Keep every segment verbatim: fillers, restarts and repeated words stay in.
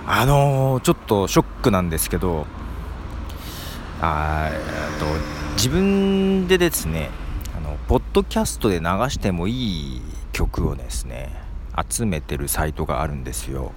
あのー、ちょっとショックなんですけど、あーえっと自分でですね、あのポッドキャストで流してもいい曲をですね集めてるサイトがあるんですよ。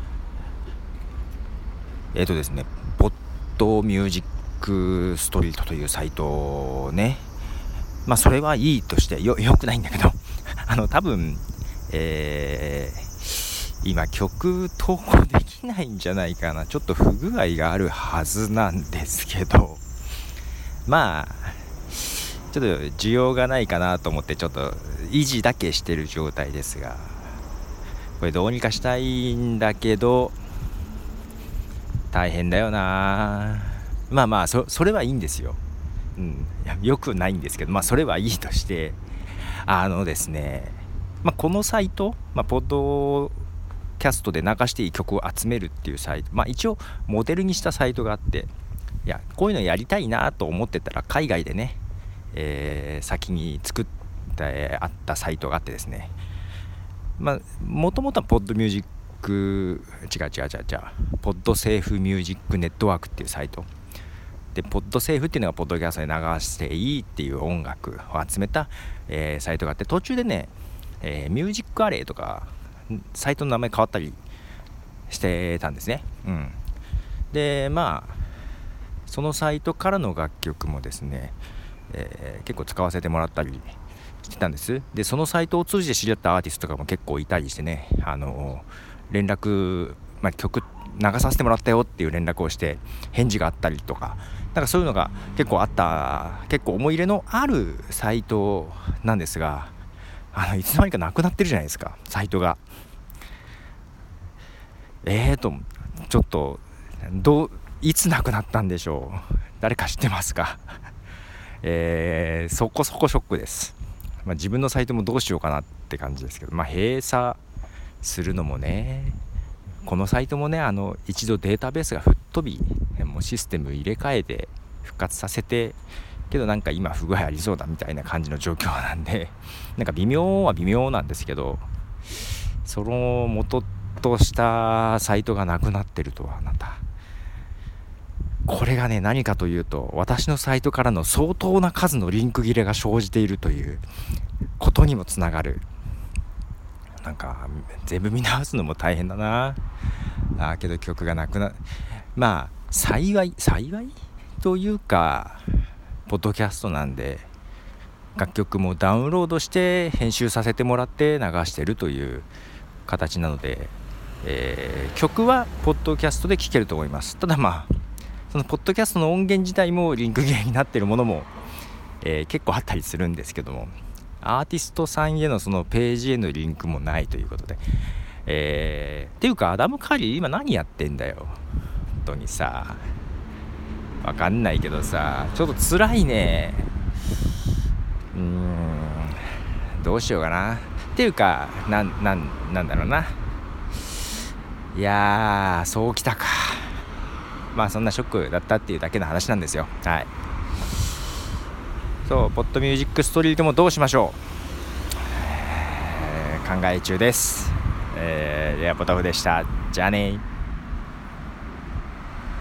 えっとですねポッドミュージックストリートというサイトね。まあそれはいいとしてよよくないんだけどあの多分えー今曲投稿できないんじゃないかな。ちょっと不具合があるはずなんですけど、まあちょっと需要がないかなと思ってちょっと維持だけしてる状態ですが、これどうにかしたいんだけど大変だよな。まあまあ そ, それはいいんですよ。うん、いやよくないんですけど、まあそれはいいとして、あのですね、まあ、このサイト、まあ、ポッドキャストで流していい曲を集めるっていうサイト、まあ一応モデルにしたサイトがあって、いやこういうのやりたいなと思ってたら海外でね、えー、先に作ってあったサイトがあってですね、まあもともとはポッドミュージック違う違う違う違うポッドセーフミュージックネットワークっていうサイトで、ポッドセーフっていうのがポッドキャストで流していいっていう音楽を集めた、えー、サイトがあって、途中でね、えー、ミュージックアレイとかサイトの名前変わったりしてたんですね。うん、でまあそのサイトからの楽曲もですね、えー、結構使わせてもらったりしてたんです。でそのサイトを通じて知り合ったアーティストとかも結構いたりしてね、あの連絡、まあ、曲流させてもらったよっていう連絡をして返事があったりとか、なんかそういうのが結構あった、結構思い入れのあるサイトなんですが、あのいつの間にかなくなってるじゃないですか、サイトが。えーとちょっとどういつなくなったんでしょう。誰か知ってますかえー、そこそこショックです。まあ、自分のサイトもどうしようかなって感じですけど、まあ、閉鎖するのもね、このサイトもね、あの一度データベースが吹っ飛び、もうシステム入れ替えて復活させて、けどなんか今不具合ありそうだみたいな感じの状況なんで、なんか微妙は微妙なんですけど、その元としたサイトがなくなってるとはなんだ。これがね、何かというと、私のサイトからの相当な数のリンク切れが生じているということにもつながる。なんか全部見直すのも大変だなあ。けど曲がなくな、まあ幸い幸いというか、ポッドキャストなんで楽曲もダウンロードして編集させてもらって流してるという形なので、えー、曲はポッドキャストで聴けると思います。ただまあそのポッドキャストの音源自体もリンク切れになっているものも、えー、結構あったりするんですけども、アーティストさんへのそのページへのリンクもないということで、えー、っていうかアダム・カリー今何やってんだよ、本当にさ。わかんないけどさ、ちょっと辛いね。うーんどうしようかなっていうか、なん、なん、なんだろうな。いやーそうきたか。まあそんなショックだったっていうだけの話なんですよ。はい。そうポッドミュージックストリートもどうしましょう、えー考え中です。えー、ではポトフでした。じゃあねー。